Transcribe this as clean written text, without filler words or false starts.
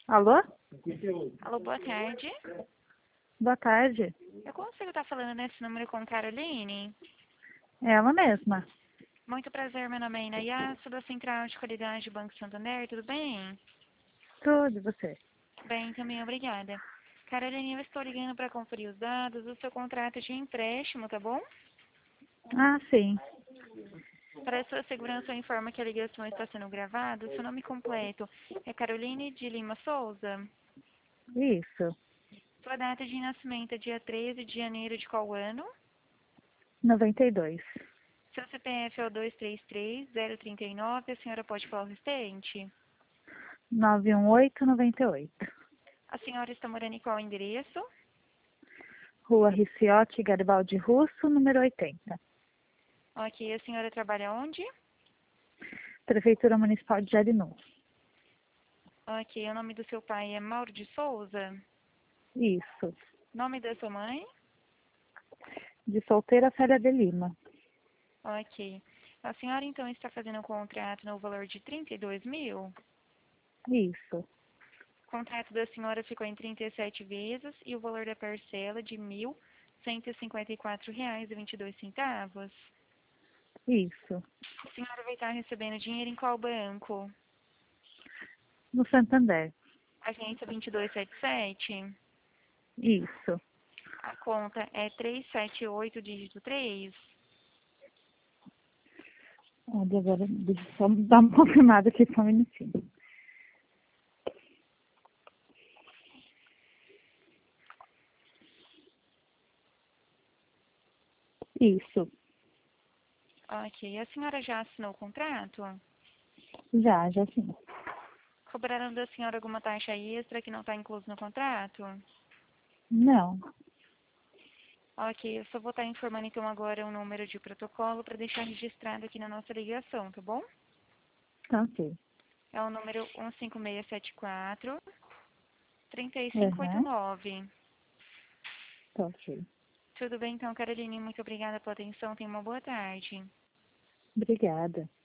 Alô? Alô, boa tarde. Boa tarde. Eu consigo estar falando nesse número com Caroline? É ela mesma. Muito prazer, meu nome é Inaya, sou da Central de Qualidade do Banco Santander, tudo bem? Tudo, e você? Bem, também, obrigada. Caroline, eu estou ligando para conferir os dados do seu contrato de empréstimo, tá bom? Ah, sim. Para a sua segurança, eu informo que a ligação está sendo gravada. Seu nome completo é Caroline de Lima Souza. Isso. Sua data de nascimento é dia 13 de janeiro de qual ano? 92. Seu CPF é o 233-039, a senhora pode falar o restante? 91898. A senhora está morando em qual endereço? Rua Riciotti Garibaldi Russo, número 80. Ok, a senhora trabalha onde? Prefeitura Municipal de Jarinu. Ok, o nome do seu pai é Mauro de Souza. Isso. Nome da sua mãe? De solteira, Félia de Lima. Ok. A senhora então está fazendo um contrato no valor de 32 mil? Isso. O contrato da senhora ficou em 37 vezes e o valor da parcela de R$ 1.154,22. Isso. A senhora vai estar recebendo dinheiro em qual banco? No Santander. Agência 2277? Isso. A conta é 378, dígito 3. Olha, agora, deixa eu só dar uma confirmada aqui só um minutinho. Isso. Ok. A senhora já assinou o contrato? Já sim. Cobraram da senhora alguma taxa extra que não está incluso no contrato? Não. Ok, eu só vou estar informando então agora um número de protocolo para deixar registrado aqui na nossa ligação, tá bom? Tá ok. É o número 15674 Aham. 3589. Tá ok. Tudo bem então, Caroline? Muito obrigada pela atenção. Tenha uma boa tarde. Obrigada.